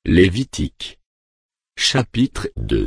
Lévitique. Chapitre 2.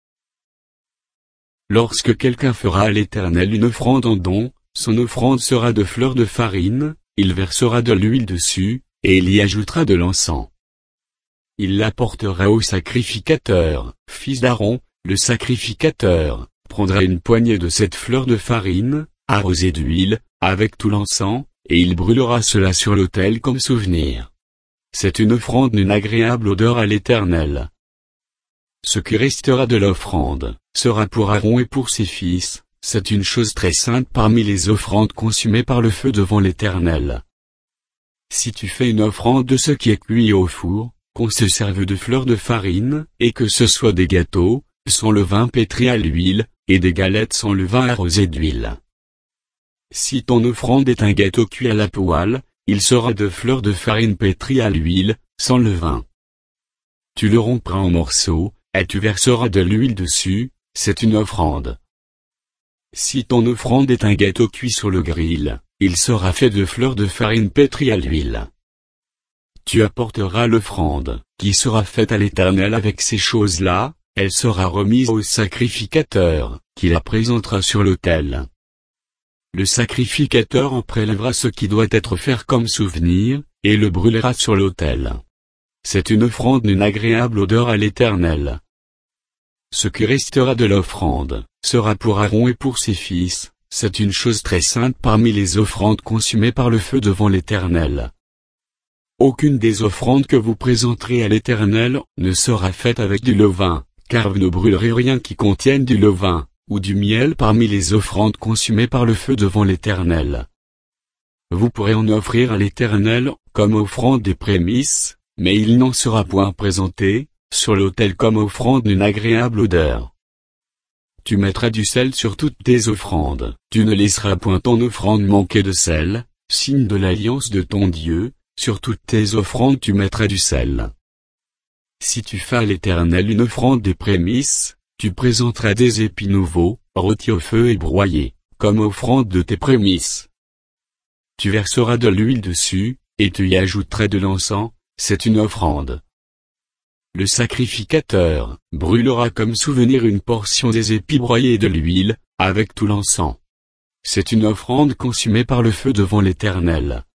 Lorsque quelqu'un fera à l'Éternel une offrande en don, son offrande sera de fleurs de farine, il versera de l'huile dessus, et il y ajoutera de l'encens. Il l'apportera au sacrificateur, fils d'Aaron. Le sacrificateur prendra une poignée de cette fleur de farine, arrosée d'huile, avec tout l'encens, et il brûlera cela sur l'autel comme souvenir. C'est une offrande d'une agréable odeur à l'Éternel. Ce qui restera de l'offrande sera pour Aaron et pour ses fils, c'est une chose très sainte parmi les offrandes consumées par le feu devant l'Éternel. Si tu fais une offrande de ce qui est cuit au four, qu'on se serve de fleurs de farine, et que ce soit des gâteaux, sans levain pétri à l'huile, et des galettes sans levain arrosées d'huile. Si ton offrande est un gâteau cuit à la poêle, il sera de fleurs de farine pétrie à l'huile, sans levain. Tu le rompras en morceaux, et tu verseras de l'huile dessus, c'est une offrande. Si ton offrande est un gâteau cuit sur le grill, il sera fait de fleurs de farine pétrie à l'huile. Tu apporteras l'offrande, qui sera faite à l'Éternel avec ces choses-là, elle sera remise au sacrificateur, qui la présentera sur l'autel. Le sacrificateur en prélèvera ce qui doit être fait comme souvenir, et le brûlera sur l'autel. C'est une offrande d'une agréable odeur à l'Éternel. Ce qui restera de l'offrande sera pour Aaron et pour ses fils, c'est une chose très sainte parmi les offrandes consumées par le feu devant l'Éternel. Aucune des offrandes que vous présenterez à l'Éternel ne sera faite avec du levain, car vous ne brûlerez rien qui contienne du levain, ou du miel parmi les offrandes consumées par le feu devant l'Éternel. Vous pourrez en offrir à l'Éternel, comme offrande des prémices, mais il n'en sera point présenté, sur l'autel comme offrande d'une agréable odeur. Tu mettras du sel sur toutes tes offrandes, tu ne laisseras point ton offrande manquer de sel, signe de l'alliance de ton Dieu, sur toutes tes offrandes tu mettras du sel. Si tu fais à l'Éternel une offrande des prémices, tu présenteras des épis nouveaux, rôtis au feu et broyés, comme offrande de tes prémices. Tu verseras de l'huile dessus, et tu y ajouteras de l'encens, c'est une offrande. Le sacrificateur brûlera comme souvenir une portion des épis broyés et de l'huile, avec tout l'encens. C'est une offrande consumée par le feu devant l'Éternel.